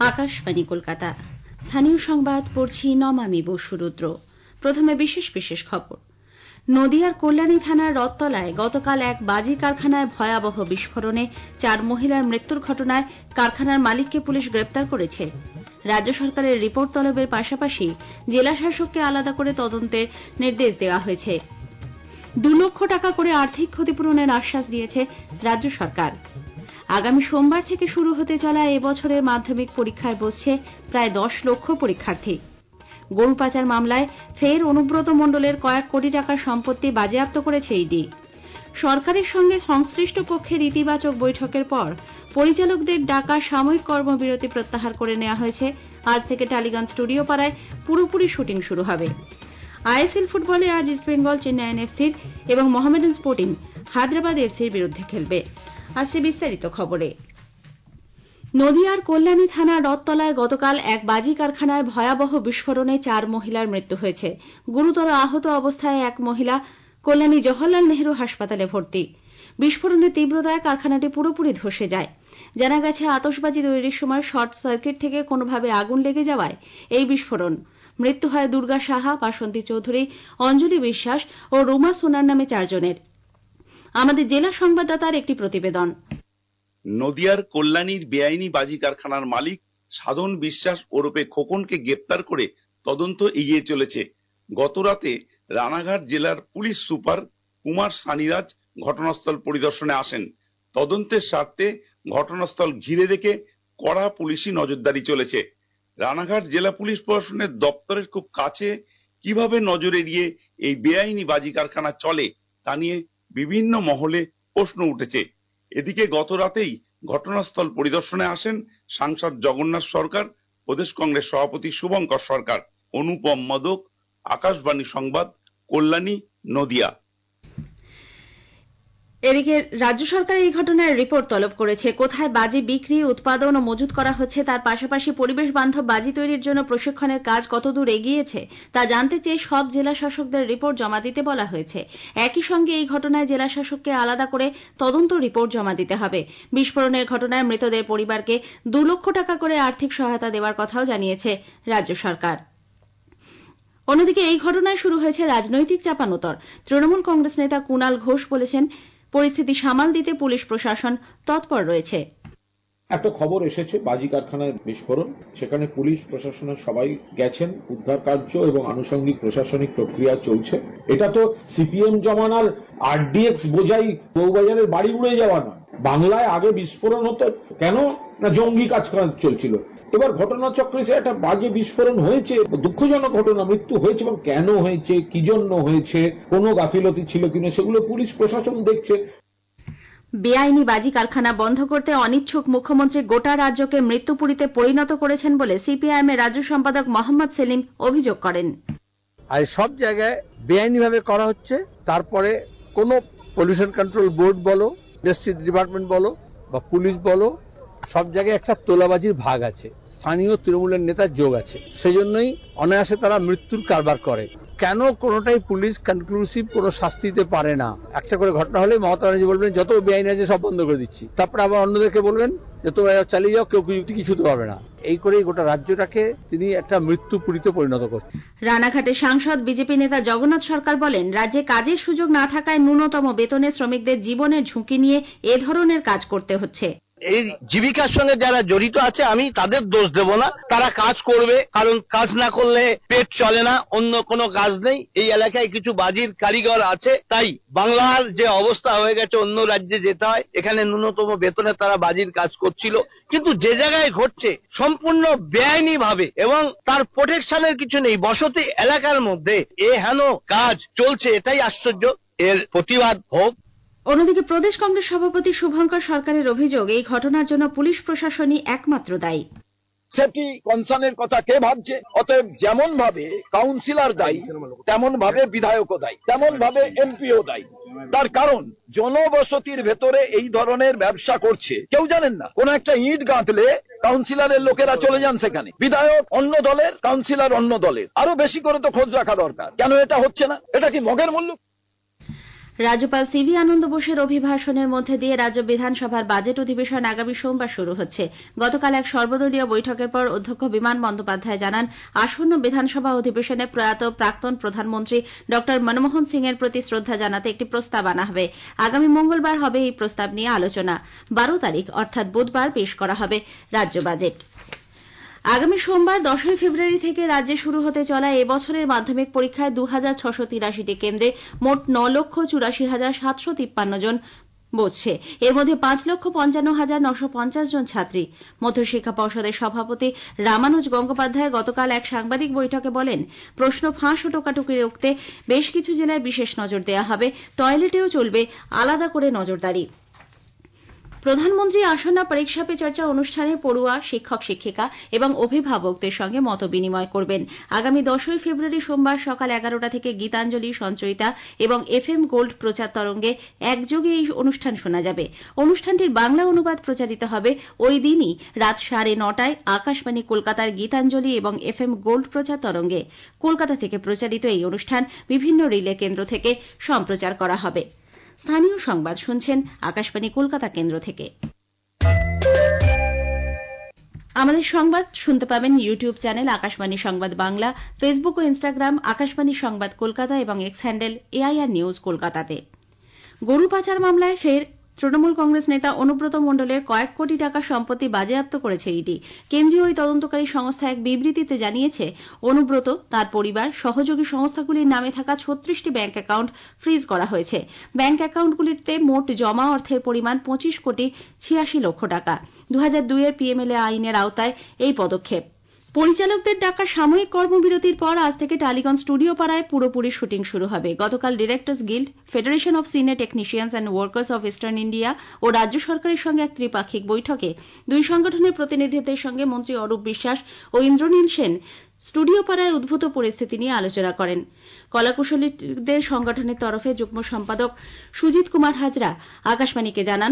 আকাশবাণী কলকাতা। স্থানীয় সংবাদ পড়ছি নমামি বসুরুদ্র। প্রথমে বিশেষ বিশেষ খবর। নদিয়ার কল্যাণী থানার রথতলায় গতকাল এক বাজি কারখানায় ভয়াবহ বিস্ফোরণে 4 মহিলার মৃত্যুর ঘটনায় কারখানার মালিককে পুলিশ গ্রেপ্তার করেছে। রাজ্য সরকারের রিপোর্ট তলবের পাশাপাশি জেলা শাসককে আলাদা করে তদন্তের নির্দেশ দেওয়া হয়েছে। 2 লক্ষ টাকা করে আর্থিক ক্ষতিপূরণের আশ্বাস দিয়েছে রাজ্য সরকার। আগামী সোমবার থেকে শুরু হতে চলা এবছরের মাধ্যমিক পরীক্ষায় বসছে প্রায় 10 লক্ষ পরীক্ষার্থী। গরু পাচার মামলায় ফের অনুব্রত মণ্ডলের কয়েক কোটি টাকার সম্পত্তি বাজেয়াপ্ত করেছে ইডি। সরকারের সঙ্গে সংশ্লিষ্ট পক্ষের ইতিবাচক বৈঠকের পর পরিচালকদের ডাকা সাময়িক কর্মবিরতি প্রত্যাহার করে নেওয়া হয়েছে। আজ থেকে টালিগঞ্জ স্টুডিও পাড়ায় পুরোপুরি শুটিং শুরু হবে। আইএসএল ফুটবলে আজ ইস্টবেঙ্গল চেন্নাইন এফসির এবং মোহামেডান স্পোর্টিং হায়দ্রাবাদ এফসির বিরুদ্ধে খেলবে। আসছে বিস্তারিত খবরে। নদিয়ার কল্যাণী থানার রথতলায় গতকাল এক বাজি কারখানায় ভয়াবহ বিস্ফোরণে 4 মহিলার মৃত্যু হয়েছে। গুরুতর আহত অবস্থায় এক মহিলা কল্যাণী জওহরলাল নেহরু হাসপাতালে ভর্তি। বিস্ফোরণের তীব্রতায় কারখানাটি পুরোপুরি ধসে যায়। জানা গেছে আতশবাজি তৈরির সময় শর্ট সার্কিট থেকে কোনোভাবে আগুন লেগে যাওয়ায় এই বিস্ফোরণ। মৃত্যু হয় দুর্গা সাহা, বাসন্তী চৌধুরী, অঞ্জলি বিশ্বাস ও রুমা সোনার নামে 4 জনের। আমাদের জেলা সংবাদদাতার একটি প্রতিবেদন। নদিয়ার কল্যাণীর বেআইনি বাজি কারখানার মালিক সাধন বিশ্বাস ওরফে খোকনকে গ্রেপ্তার করে তদন্ত এগিয়ে চলেছে। গতরাতে রানাঘাট জেলার পুলিশ সুপার কুমার সানিরাজ ঘটনাস্থল পরিদর্শনে আসেন। তদন্তের স্বার্থে ঘটনাস্থল ঘিরে রেখে কড়া পুলিশি নজরদারি চলেছে। রানাঘাট জেলা পুলিশ প্রশাসনের দপ্তরের খুব কাছে কিভাবে নজর এড়িয়ে এই বেআইনি বাজি কারখানা চলে তা নিয়ে বিভিন্ন মহলে প্রশ্ন উঠেছে। এদিকে গত রাতেই ঘটনাস্থল পরিদর্শনে আসেন সাংসদ জগন্নাথ সরকার, প্রদেশ কংগ্রেস সভাপতি শুভঙ্কর সরকার। অনুপম মদক, আকাশবাণী সংবাদ, কল্যাণী, নদিয়া। এদিকে রাজ্য সরকার এই ঘটনার রিপোর্ট তলব করেছে। কোথায় বাজি বিক্রি, উৎপাদন ও মজুত করা হচ্ছে তার পাশাপাশি পরিবেশ বান্ধব বাজি তৈরির জন্য প্রশিক্ষণের কাজ কতদূর এগিয়েছে তা জানতে চেয়ে সব জেলা শাসকদের রিপোর্ট জমা দিতে বলা হয়েছে। একই সঙ্গে এই ঘটনায় জেলা শাসককে আলাদা করে তদন্ত রিপোর্ট জমা দিতে হবে। বিস্ফোরণের ঘটনায় মৃতদের পরিবারকে 2 লক্ষ টাকা করে আর্থিক সহায়তা দেওয়ার কথাও জানিয়েছে রাজ্য সরকার। অন্যদিকে এই ঘটনায় শুরু হয়েছে রাজনৈতিক চাপানোতর। তৃণমূল কংগ্রেস নেতা কুণাল ঘোষ বলেছেন, পরিস্থিতি সামাল দিতে পুলিশ প্রশাসন তৎপর রয়েছে। একটা খবর এসেছে বাজি কারখানায় বিস্ফোরণ, সেখানে পুলিশ প্রশাসনের সবাই গেছেন, উদ্ধার কার্য এবং আনুষঙ্গিক প্রশাসনিক প্রক্রিয়া চলছে। এটা তো সিপিএম জমানার আরডিএক্স বোঝাই বউবাজারের বাড়ি উড়ে যাওয়া না। বাংলায় আগে বিস্ফোরণ হতো কেন না, জঙ্গি কাজ চলছিল। এবার ঘটনাচক্রে সে একটা বাজে বিস্ফোরণ হয়েছে, দুঃখজনক ঘটনা, মৃত্যু হয়েছে, এবং কেন হয়েছে, কি জন্য হয়েছে, কোনো গাফিলতি ছিল কিনা সেগুলো পুলিশ প্রশাসন দেখছে। বেআইনি বাজি কারখানা বন্ধ করতে অনিচ্ছুক মুখ্যমন্ত্রী গোটা রাজ্যকে মৃত্যুপুরীতে পরিণত করেছেন বলে সিপিআইএম এর রাজ্য সম্পাদক মোহাম্মদ সেলিম অভিযোগ করেন। আর সব জায়গায় বেআইনি ভাবে করা হচ্ছে। তারপরে কোন পলিউশন কন্ট্রোল বোর্ড বলো, ইন্ডাস্ট্রি ডিপার্টমেন্ট বলো বা পুলিশ বলো, সব জায়গায় একটা তোলাবাজির ভাগ আছে, স্থানীয় তৃণমূলের নেতার যোগ আছে। সেজন্যই অনায়াসে তারা মৃত্যুর কারবার করে। কেন কোনোটাই পুলিশ কনক্লুসিভ কোনো শাস্তি দিতে পারে না? একটা করে ঘটনা হলে মমতা ব্যানার্জি বলবেন যত বেআইন আছে সব বন্ধ করে দিচ্ছি, তারপরে আবার অন্যদেরকে বলবেন যে তোমরা চালিয়ে যাও, কেউ কিছু হতে পারবে না। এই করেই গোটা রাজ্যটাকে তিনি একটা মৃত্যুপুরীতে পরিণত করছেন। রানাঘাটে সাংসদ বিজেপি নেতা জগন্নাথ সরকার বলেন, রাজ্যে কাজের সুযোগ না থাকায় ন্যূনতম বেতনে শ্রমিকদের জীবনের ঝুঁকি নিয়ে এ ধরনের কাজ করতে হচ্ছে। এই জীবিকার সঙ্গে যারা জড়িত আছে আমি তাদের দোষ দেব না, তারা কাজ করবে, কারণ কাজ না করলে পেট চলে না, অন্য কোনো কাজ নেই। এই এলাকায় কিছু বাজির কারিগর আছে, তাই বাংলার যে অবস্থা হয়ে গেছে অন্য রাজ্যে যেতে হয়, এখানে ন্যূনতম বেতনে তারা বাজির কাজ করছিল। কিন্তু যে জায়গায় ঘটছে সম্পূর্ণ বেআইনি ভাবে এবং তার প্রোটেকশনের কিছু নেই, বসতি এলাকার মধ্যে এ হেন কাজ চলছে, এটাই আশ্চর্য। এর প্রতিবাদ হোক। অন্যদিকে প্রদেশ কংগ্রেস সভাপতি শুভঙ্কর সরকারের অভিযোগ, এই ঘটনার জন্য পুলিশ প্রশাসনই একমাত্র দায়ী। সেফটি কনসার্নের কথা কে ভাবছে? অতএব যেমন ভাবে কাউন্সিলর দায়ী, তেমন ভাবে বিধায়কও দায়ী, তেমন ভাবে এমপিও দায়ী। তার কারণ জনবসতির ভেতরে এই ধরনের ব্যবসা করছে, কেউ জানেন না। কোন একটা ইট গাঁথলে কাউন্সিলরের লোকেরা চলে যান সেখানে, বিধায়ক অন্য দলের, কাউন্সিলর অন্য দলের। আরো বেশি করে তো খোঁজ রাখা দরকার, কেন এটা হচ্ছে না? এটা কি মগের মূল্য? রাজ্যপাল সিভি আনন্দ বোসের অভিভাষণের মধ্যে দিয়ে রাজ্য বিধানসভার বাজেট অধিবেশন আগামী সোমবার শুরু হচ্ছে। গতকাল এক সর্বদলীয় বৈঠকের পর অধ্যক্ষ বিমান বন্দ্যোপাধ্যায় জানান, আসন্ন বিধানসভা অধিবেশনে প্রয়াত প্রাক্তন প্রধানমন্ত্রী ড মনমোহন সিং এর প্রতি শ্রদ্ধা জানাতে একটি প্রস্তাব আনা হবে। আগামী মঙ্গলবার হবে এই প্রস্তাব নিয়ে আলোচনা। 12 তারিখ অর্থাৎ বুধবার পেশ করা হবে রাজ্য বাজেট। আগামী সোমবার 10 ফেব্রুয়ারি থেকে রাজ্যে শুরু হতে চলা এবছরের মাধ্যমিক পরীক্ষায় 2683টি কেন্দ্রে মোট 9,84,753 জন বসছে। এর মধ্যে 5,55,950 জন ছাত্রী। মধ্যশিক্ষা পর্ষদের সভাপতি রামানুজ গঙ্গোপাধ্যায় গতকাল এক সাংবাদিক বৈঠকে বলেন, প্রশ্ন ফাঁস ও টোকাটুকি রুখতে বেশ কিছু জেলায় বিশেষ নজর দেওয়া হবে। টয়লেটেও চলবে আলাদা করে নজরদারি। প্রধানমন্ত্রী আসন্ন পরীক্ষা পে চর্চা অনুষ্ঠানে পড়ুয়া, শিক্ষক শিক্ষিকা এবং অভিভাবকদের সঙ্গে মত বিনিময় করবেন। আগামী 10 ফেব্রুয়ারি সোমবার সকাল 11টা থেকে গীতাঞ্জলি, সঞ্চয়িতা এবং FM গোল্ড প্রচার তরঙ্গে একযোগে এই অনুষ্ঠান শোনা যাবে। অনুষ্ঠানটির বাংলা অনুবাদ প্রচারিত হবে ওই দিনই রাত 9:30টায় আকাশবাণী কলকাতার গীতাঞ্জলি এবং FM গোল্ড প্রচার তরঙ্গে। কলকাতা থেকে প্রচারিত এই অনুষ্ঠান বিভিন্ন রিলে কেন্দ্র থেকে সম্প্রচার করা হবে। স্থানীয় সংবাদ শুনছেন আকাশবাণী কলকাতা কেন্দ্র থেকে। আমাদের সংবাদ শুনতে পাবেন ইউটিউব চ্যানেল আকাশবাণী সংবাদ বাংলা, ফেসবুক ও ইনস্টাগ্রাম আকাশবাণী সংবাদ কলকাতা এবং এক্স হ্যান্ডেল AIR নিউজ কলকাতাতে। গরু পাচার মামলায় ফের তৃণমূল কংগ্রেস নেতা অনুব্রত মণ্ডলের কয়েক কোটি টাকা সম্পত্তি বাজেয়াপ্ত করেছে ইডি। কেন্দ্রীয় ওই তদন্তকারী সংস্থা এক বিবৃতিতে জানিয়েছে, অনুব্রত, তার পরিবার, সহযোগী সংস্থাগুলির নামে থাকা 36টি ব্যাংক অ্যাকাউন্ট ফ্রিজ করা হয়েছে। ব্যাংক অ্যাকাউন্টগুলিতে মোট জমা অর্থের পরিমাণ 25,86 লক্ষ টাকা। 2002 এর PMLA আইনের আওতায় এই পদক্ষেপ। পরিচালকদের ডাকা সাময়িক কর্মবিরতির পর আজ থেকে টালিগঞ্জ স্টুডিও পাড়ায় পুরোপুরি শুটিং শুরু হবে। গতকাল directors guild, federation of cine technicians and workers of eastern India ও রাজ্য সরকারের সঙ্গে এক ত্রিপাক্ষিক বৈঠকে দুই সংগঠনের প্রতিনিধিদের সঙ্গে মন্ত্রী অরূপ বিশ্বাস ও ইন্দ্রনীল সেন স্টুডিও পাড়ায় উদ্ভূত পরিস্থিতি নিয়ে আলোচনা করেন। কলাকুশলীদের সংগঠনের তরফে যুগ্ম সম্পাদক সুজিত কুমার হাজরা আকাশবাণীকে জানান,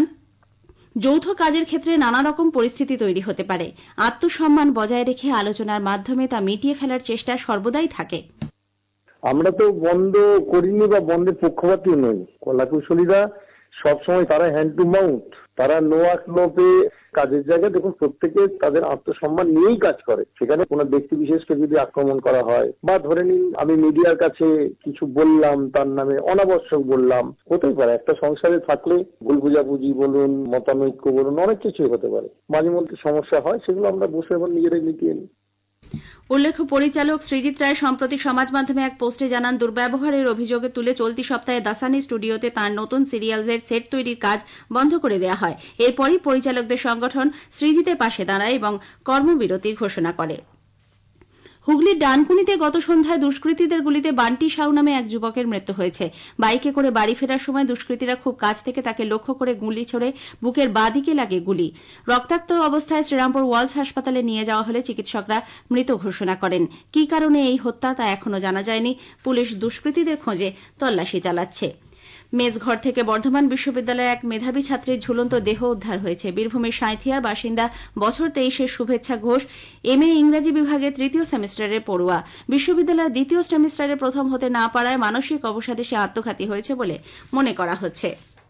যৌথ কাজের ক্ষেত্রে নানা রকম পরিস্থিতি তৈরি হতে পারে। আত্মসম্মান বজায় রেখে আলোচনার মাধ্যমে তা মিটিয়ে ফেলার চেষ্টা সর্বদাই থাকে। আমরা তো বন্ধ করিনি বা বন্ধের পক্ষপাতী নই। কলাকুশলীরা সবসময় তারা হ্যান্ড টু মাউথ, তারা নো আক্ট নো পে কাজের জায়গায় দেখুন প্রত্যেকে তাদের আত্মসম্মান নিয়েই কাজ করে। সেখানে কোনো ব্যক্তি বিশেষকে যদি আক্রমণ করা হয় বা ধরে নিন আমি মিডিয়ার কাছে কিছু বললাম, তার নামে অনাবশ্যক বললাম, হতেই পারে। একটা সংসারে থাকলে ভুল বুঝাবুঝি বলুন, মতানৈক্য বলুন, অনেক কিছুই হতে পারে। মাঝে মধ্যে সমস্যা হয়, সেগুলো আমরা বসে এবার নিজেরাই মিটিয়ে নিই। উল্লেখ্য, পরিচালক সৃজিত রায় সম্প্রতি সমাজ মাধ্যমে এক পোস্টে জানান, দুর্ব্যবহারের অভিযোগে তুলে চলতি সপ্তাহে দাসানি স্টুডিওতে তাঁর নতুন সিরিয়ালের সেট তৈরির কাজ বন্ধ করে দেওয়া হয়। এরপরই পরিচালকদের সংগঠন সৃজিতের পাশে দাঁড়ায় এবং কর্মবিরতির ঘোষণা করে। হুগলির ডানকুনিতে গত সন্ধ্যায় দুষ্কৃতীদের গুলিতে বান্টি সাউ নামে এক যুবকের মৃত্যু হয়েছে। বাইকে করে বাড়ি ফেরার সময় দুষ্কৃতীরা খুব কাছ থেকে তাকে লক্ষ্য করে গুলি ছোড়ে। বুকের বাঁদিকে লাগে গুলি। রক্তাক্ত অবস্থায় শ্রীরামপুর ওয়ালস হাসপাতালে নিয়ে যাওয়া হলে চিকিৎসকরা মৃত ঘোষণা করেন। কি কারণে এই হত্যা তা এখনো জানা যায়নি। পুলিশ দুষ্কৃতীদের খোঁজে তল্লাশি চালাচ্ছে। মেজঘর থেকে বর্ধমান বিশ্ববিদ্যালয়ের এক মেধাবী ছাত্রীর ঝুলন্ত দেহ উদ্ধার হয়েছে। বীরভূমের সাঁইথিয়ার বাসিন্দা বছর 23-এর শুভেচ্ছা ঘোষ MA ইংরেজি বিভাগে 3য় সেমিস্টারের পড়ুয়া। বিশ্ববিদ্যালয়ের 2য় সেমিস্টারে প্রথম হতে না পারায় মানসিক অবসাদে সে আত্মঘাতী হয়েছে বলে মনে করা হচ্ছে।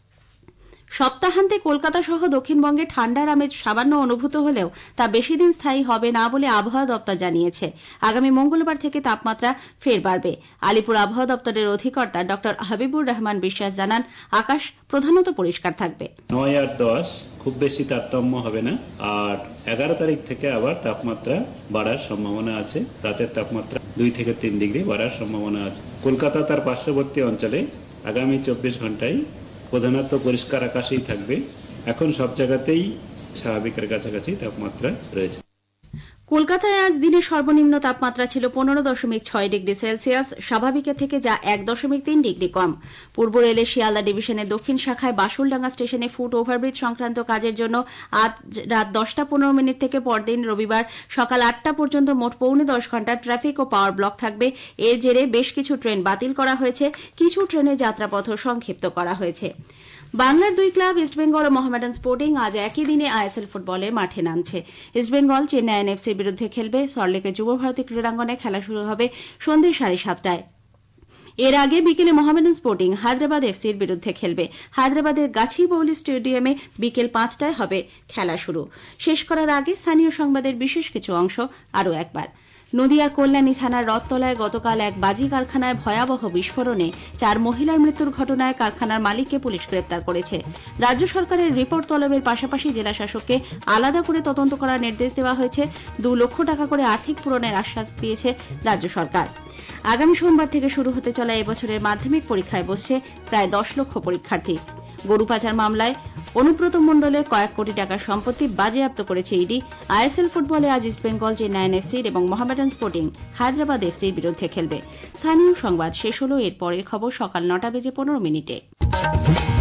সপ্তাহান্তে কলকাতা সহ দক্ষিণবঙ্গে ঠান্ডার আমেজ সামান্য অনুভূত হলেও তা বেশি দিন স্থায়ী হবে না বলে আবহাওয়া দপ্তর জানিয়েছে। আগামী মঙ্গলবার থেকে তাপমাত্রা ফের বাড়বে। আলিপুর আবহাওয়া দপ্তরের অধিকর্তা ডক্টর হাবিবুর রহমান বিশ্বাস জানান, আকাশ প্রধানত পরিষ্কার থাকবে। 9 আর 10 খুব বেশি তারতম্য হবে না। আর 11 তারিখ থেকে আবার তাপমাত্রা বাড়ার সম্ভাবনা আছে। রাতের তাপমাত্রা 2 থেকে 3 ডিগ্রি বাড়ার সম্ভাবনা আছে। কলকাতা তার পার্শ্ববর্তী অঞ্চলে আগামী 24 ঘন্টায় প্রধানত পরিষ্কার আকাশেই থাকবে। এখন সব জায়গাতেই স্বাভাবিকের কাছাকাছি তাপমাত্রা রয়েছে। কলকাতায় আজ দিনের সর্বনিম্ন তাপমাত্রা ছিল 15.6 ডিগ্রি সেলসিয়াস, স্বাভাবিকের থেকে যা 1.3 ডিগ্রি কম। পূর্ব রেলের শিয়ালদা ডিভিশনের দক্ষিণ শাখায় বাসুলডাঙ্গা স্টেশনে ফুট ওভারব্রিজ সংক্রান্ত কাজের জন্য আজ রাত 10:15 থেকে পরদিন রবিবার সকাল 8টা পর্যন্ত মোট 9.25 ঘন্টা ট্রাফিক ও পাওয়ার ব্লক থাকবে। এর জেরে বেশ কিছু ট্রেন বাতিল করা হয়েছে, কিছু ট্রেনের যাত্রাপথও সংক্ষিপ্ত করা হয়েছে। বাংলার দুই ক্লাব ইস্টবেঙ্গল ও মোহামেডান স্পোর্টিং আজ একই দিনে ISL ফুটবলের মাঠে নামছে। ইস্টবেঙ্গল চেন্নাই NFCর বিরুদ্ধে খেলবে। সল্টলেকের যুবভারতী ক্রীড়াঙ্গনে খেলা শুরু হবে সন্ধ্যে 7:30টায়। এর আগে বিকেলে মোহামেডান স্পোর্টিং হায়দ্রাবাদ এফসির বিরুদ্ধে খেলবে। হায়দ্রাবাদের গাছিবৌলি স্টেডিয়ামে বিকেল 5টায় হবে খেলা শুরু। শেষ করার আগে স্থানীয় সংবাদের বিশেষ কিছু অংশ আরও একবার। নদিয়ার কল্যাণী থানার রথতলায় গতকাল এক বাজি কারখানায় ভয়াবহ বিস্ফোরণে 4 মহিলার মৃত্যুর ঘটনায় কারখানার মালিককে পুলিশ গ্রেপ্তার করেছে। রাজ্য সরকারের রিপোর্ট তলবের পাশাপাশি জেলা শাসককে আলাদা করে তদন্ত করার নির্দেশ দেওয়া হয়েছে। 2 লক্ষ টাকা করে আর্থিক পূরণের আশ্বাস দিয়েছে রাজ্য সরকার। আগামী সোমবার থেকে শুরু হতে চলা এবছরের মাধ্যমিক পরীক্ষায় বসছে প্রায় 10 লক্ষ পরীক্ষার্থী। গরু পাচার মামলায় অনুব্রত মণ্ডলের কয়েক কোটি টাকার সম্পত্তি বাজেয়াপ্ত করেছে ইডি। আইএসএল ফুটবলে আজ ইস্টবেঙ্গল চেন্নাইন এফসির এবং মোহামেডান স্পোর্টিং হায়দ্রাবাদ এফসির বিরুদ্ধে খেলবে। স্থানীয় সংবাদ শেষ হল। এর পরের খবর সকাল 9টা বেজে 15 মিনিটে।